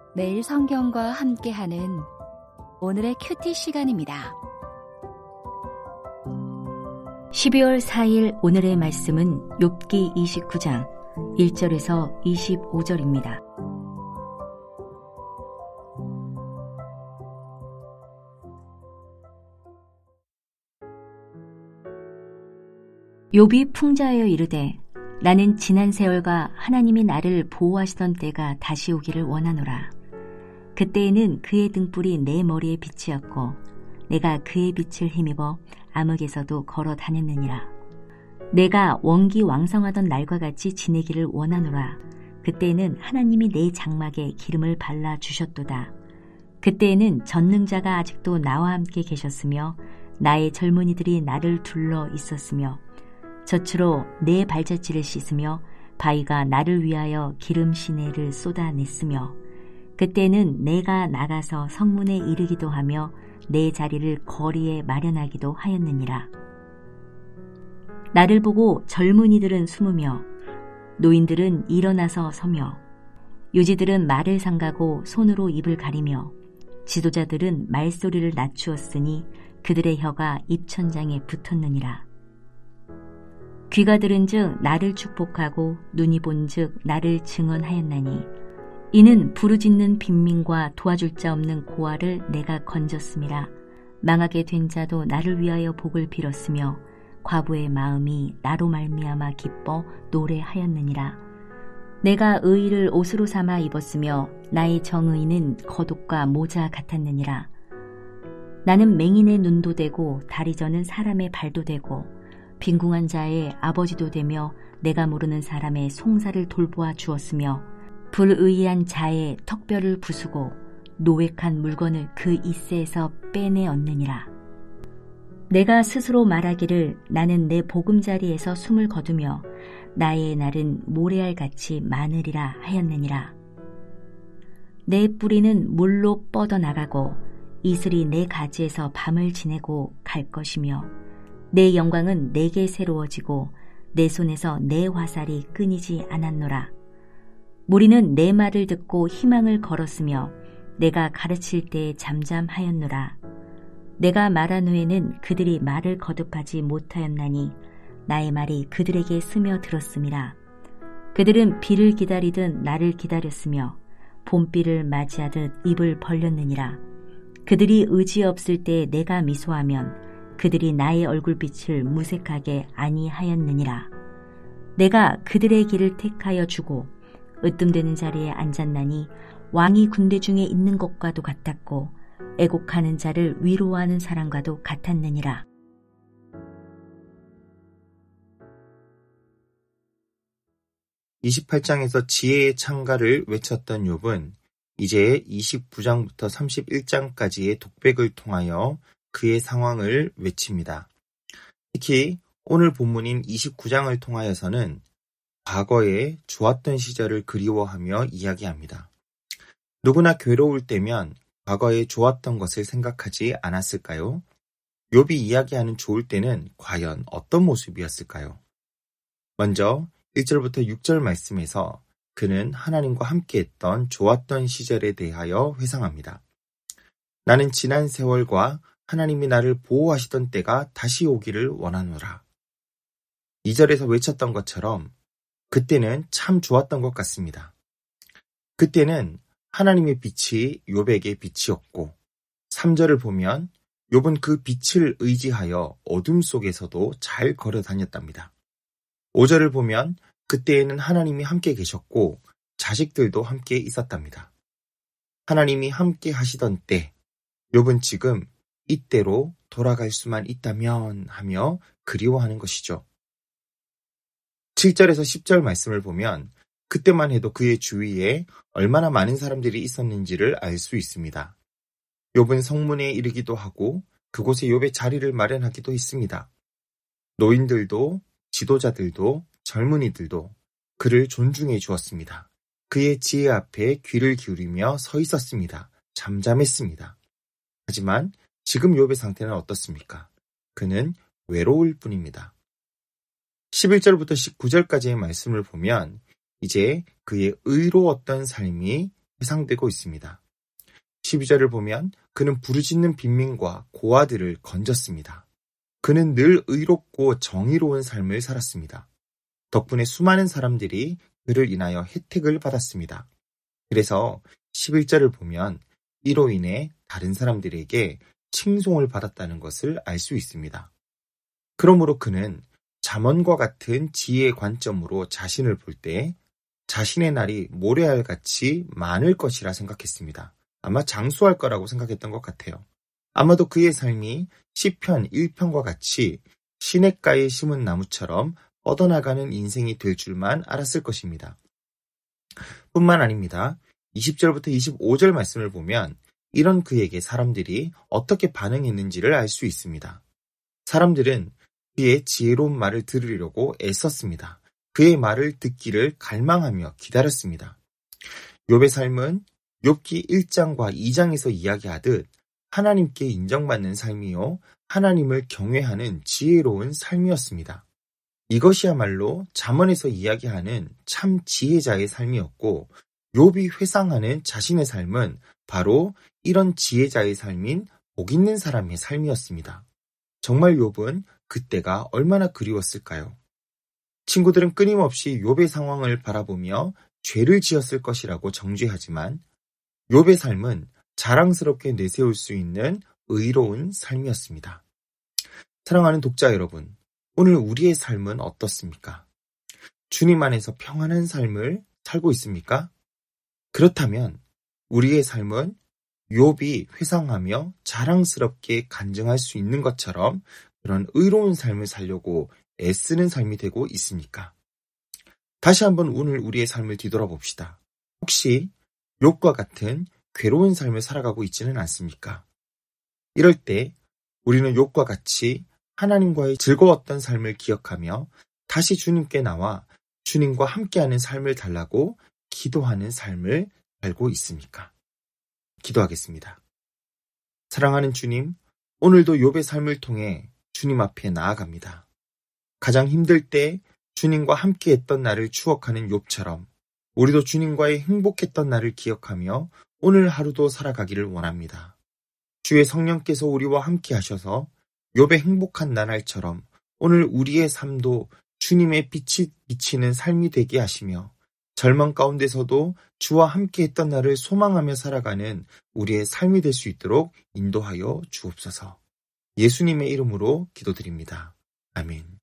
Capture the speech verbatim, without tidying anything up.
매일 성경과 함께하는 오늘의 큐티 시간입니다. 십이월 사일 오늘의 말씀은 욥기 이십구 장 일 절에서 이십오 절입니다. 욥이 풍자하여 이르되 나는 지난 세월과 하나님이 나를 보호하시던 때가 다시 오기를 원하노라. 그때에는 그의 등불이 내 머리에 빛이었고 내가 그의 빛을 힘입어 암흑에서도 걸어 다녔느니라. 내가 원기 왕성하던 날과 같이 지내기를 원하노라. 그때에는 하나님이 내 장막에 기름을 발라 주셨도다. 그때에는 전능자가 아직도 나와 함께 계셨으며 나의 젊은이들이 나를 둘러 있었으며 젖으로 내 발자취를 씻으며 바위가 나를 위하여 기름 시내를 쏟아냈으며 그때는 내가 나가서 성문에 이르기도 하며 내 자리를 거리에 마련하기도 하였느니라. 나를 보고 젊은이들은 숨으며 노인들은 일어나서 서며 유지들은 말을 삼가고 손으로 입을 가리며 지도자들은 말소리를 낮추었으니 그들의 혀가 입천장에 붙었느니라. 귀가 들은즉 나를 축복하고 눈이 본즉 나를 증언하였나니 이는 부르짖는 빈민과 도와줄 자 없는 고아를 내가 건졌음이라. 망하게 된 자도 나를 위하여 복을 빌었으며 과부의 마음이 나로 말미암아 기뻐 노래하였느니라. 내가 의의를 옷으로 삼아 입었으며 나의 정의는 겉옷과 모자 같았느니라. 나는 맹인의 눈도 되고 다리 저는 사람의 발도 되고 빈궁한 자의 아버지도 되며 내가 모르는 사람의 송사를 돌보아 주었으며 불의한 자의 턱뼈를 부수고 노획한 물건을 그 이새에서 빼내었느니라. 내가 스스로 말하기를 나는 내 보금자리에서 숨을 거두며 나의 날은 모래알같이 많으리라 하였느니라. 내 뿌리는 물로 뻗어나가고 이슬이 내 가지에서 밤을 지내고 갈 것이며 내 영광은 내게 새로워지고 내 손에서 내 화살이 끊이지 않았노라. 무리는 내 말을 듣고 희망을 걸었으며 내가 가르칠 때에 잠잠하였노라. 내가 말한 후에는 그들이 말을 거듭하지 못하였나니 나의 말이 그들에게 스며들었음이라. 그들은 비를 기다리듯 나를 기다렸으며 봄비를 맞이하듯 입을 벌렸느니라. 그들이 의지 없을 때 내가 미소하면 그들이 나의 얼굴빛을 무색하게 아니하였느니라. 내가 그들의 길을 택하여 주고 으뜸되는 자리에 앉았나니 왕이 군대 중에 있는 것과도 같았고 애곡하는 자를 위로하는 사람과도 같았느니라. 이십팔 장에서 지혜의 창가를 외쳤던 욥은 이제 이십구 장부터 삼십일 장까지의 독백을 통하여 그의 상황을 외칩니다. 특히 오늘 본문인 이십구 장을 통하여서는 과거에 좋았던 시절을 그리워하며 이야기합니다. 누구나 괴로울 때면 과거에 좋았던 것을 생각하지 않았을까요? 욥이 이야기하는 좋을 때는 과연 어떤 모습이었을까요? 먼저 일 절부터 육 절 말씀에서 그는 하나님과 함께했던 좋았던 시절에 대하여 회상합니다. 나는 지난 세월과 하나님이 나를 보호하시던 때가 다시 오기를 원하노라. 이 절에서 외쳤던 것처럼 그때는 참 좋았던 것 같습니다. 그때는 하나님의 빛이 욥에게 빛이었고 삼 절을 보면 욥은 그 빛을 의지하여 어둠 속에서도 잘 걸어 다녔답니다. 오 절을 보면 그때에는 하나님이 함께 계셨고 자식들도 함께 있었답니다. 하나님이 함께 하시던 때 욥은 지금 이때로 돌아갈 수만 있다면 하며 그리워하는 것이죠. 칠 절에서 십 절 말씀을 보면 그때만 해도 그의 주위에 얼마나 많은 사람들이 있었는지를 알 수 있습니다. 욥은 성문에 이르기도 하고 그곳에 욥의 자리를 마련하기도 했습니다. 노인들도 지도자들도 젊은이들도 그를 존중해 주었습니다. 그의 지혜 앞에 귀를 기울이며 서 있었습니다. 잠잠했습니다. 하지만 지금 욥의 상태는 어떻습니까? 그는 외로울 뿐입니다. 십일 절부터 십구 절까지의 말씀을 보면 이제 그의 의로웠던 삶이 회상되고 있습니다. 십이 절을 보면 그는 부르짖는 빈민과 고아들을 건졌습니다. 그는 늘 의롭고 정의로운 삶을 살았습니다. 덕분에 수많은 사람들이 그를 인하여 혜택을 받았습니다. 그래서 십일 절을 보면 이로 인해 다른 사람들에게 칭송을 받았다는 것을 알 수 있습니다. 그러므로 그는 잠언과 같은 지혜의 관점으로 자신을 볼 때 자신의 날이 모래알같이 많을 것이라 생각했습니다. 아마 장수할 거라고 생각했던 것 같아요. 아마도 그의 삶이 시편 일 편과 같이 시냇가에 심은 나무처럼 뻗어나가는 인생이 될 줄만 알았을 것입니다. 뿐만 아닙니다. 이십 절부터 이십오 절 말씀을 보면 이런 그에게 사람들이 어떻게 반응했는지를 알 수 있습니다. 사람들은 그의 지혜로운 말을 들으려고 애썼습니다. 그의 말을 듣기를 갈망하며 기다렸습니다. 욥의 삶은 욥기 일 장과 이 장에서 이야기하듯 하나님께 인정받는 삶이요 하나님을 경외하는 지혜로운 삶이었습니다. 이것이야말로 잠언에서 이야기하는 참 지혜자의 삶이었고 욥이 회상하는 자신의 삶은 바로 이런 지혜자의 삶인 복 있는 사람의 삶이었습니다. 정말 욥은 그때가 얼마나 그리웠을까요? 친구들은 끊임없이 욥의 상황을 바라보며 죄를 지었을 것이라고 정죄하지만 욥의 삶은 자랑스럽게 내세울 수 있는 의로운 삶이었습니다. 사랑하는 독자 여러분, 오늘 우리의 삶은 어떻습니까? 주님 안에서 평안한 삶을 살고 있습니까? 그렇다면 우리의 삶은 욥이 회상하며 자랑스럽게 간증할 수 있는 것처럼 그런 의로운 삶을 살려고 애쓰는 삶이 되고 있습니까? 다시 한번 오늘 우리의 삶을 뒤돌아봅시다. 혹시 욥과 같은 괴로운 삶을 살아가고 있지는 않습니까? 이럴 때 우리는 욥과 같이 하나님과의 즐거웠던 삶을 기억하며 다시 주님께 나와 주님과 함께하는 삶을 달라고 기도하는 삶을 살고 있습니까? 기도하겠습니다. 사랑하는 주님, 오늘도 욥의 삶을 통해 주님 앞에 나아갑니다. 가장 힘들 때 주님과 함께했던 날을 추억하는 욥처럼 우리도 주님과의 행복했던 날을 기억하며 오늘 하루도 살아가기를 원합니다. 주의 성령께서 우리와 함께 하셔서 욥의 행복한 나날처럼 오늘 우리의 삶도 주님의 빛이 비치는 삶이 되게 하시며 절망 가운데서도 주와 함께 했던 날을 소망하며 살아가는 우리의 삶이 될 수 있도록 인도하여 주옵소서. 예수님의 이름으로 기도드립니다. 아멘.